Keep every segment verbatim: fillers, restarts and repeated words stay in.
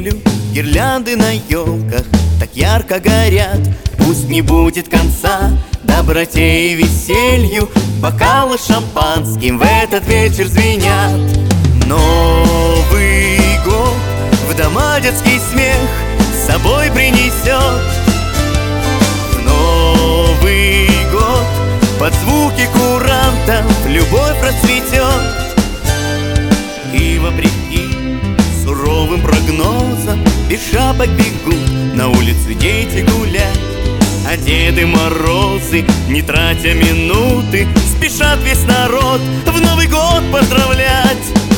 землю. Гирлянды на елках так ярко горят. Пусть не будет конца доброте и веселью. Бокалы шампанским в этот вечер звенят. Новый год в дома детский смех с собой принесет. В Новый год под звуки курантов любовь расцветет. И вопреки суровым прогнозам без шапок бегут на улицу дети гулять. А Деды Морозы, не тратя минуты, спешат весь народ в Новый год поздравлять.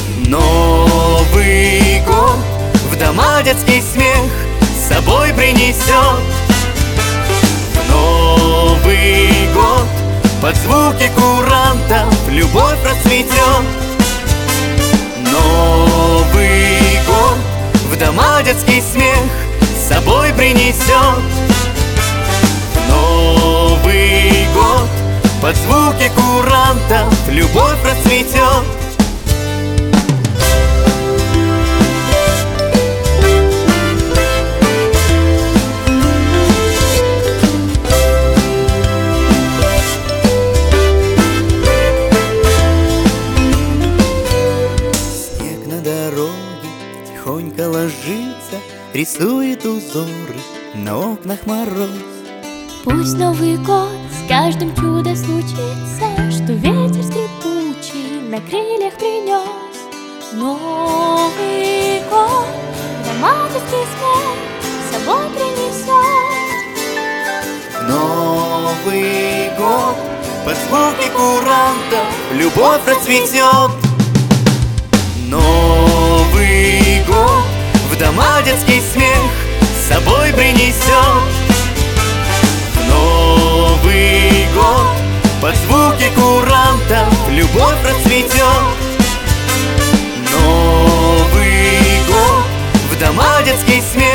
Новый год в дома детский смех с собой принесет. В Новый год под звуки курантов любовь расцветет. Новый год в дома детский смех с собой принесет. Новый год под звуки курантов любовь расцветет. Снег на дороге тихонько ложится, рисует узоры на окнах мороз. Пусть Новый год с каждым чудо случится, что ветер скрипучий на крыльях принес. Новый год романтический смех с собой принесет. Новый год под звуки курантов любовь расцветет. Новый год в дома детский смех с собой принесет. Новый год под звуки курантов любовь расцветет. Новый год в дома детский смех